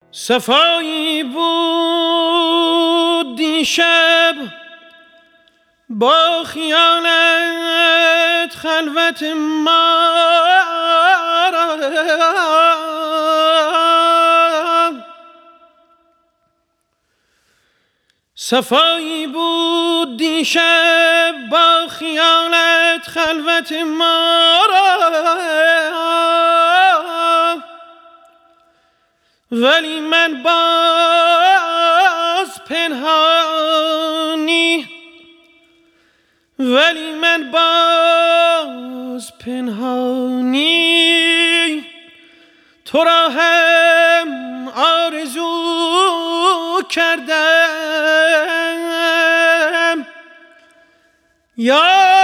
صفایی بود دیشب با خیالت خلوت ما، صفایی بود دیشب با خیالت خلوت ما ولی من باز پنهانی، ولی من باز پنهانی تو را هم آرزو کردم. یاد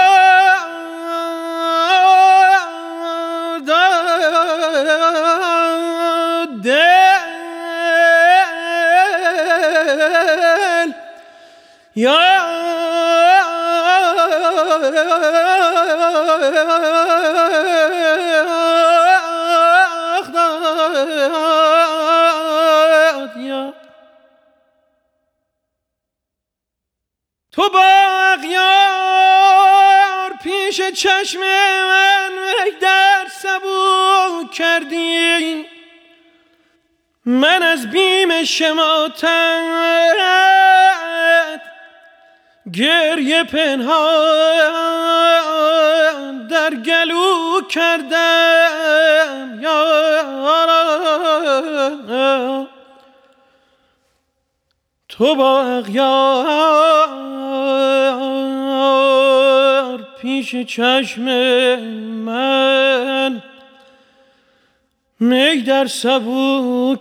دل تو با اغیار پیش چشم من در سبو کردی، من از بیم شماتت گریه پنهان در گلو کردم. تو با اغیار پیش چشم من می در سبو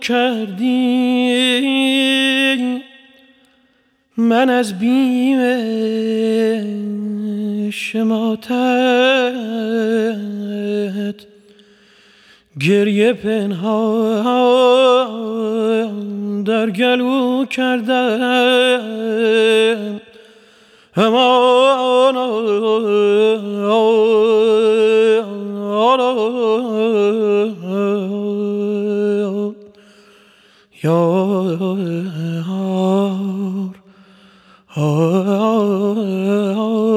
کردی، من از بیم شماتت گریه پنهان در گلو کردم. امان یار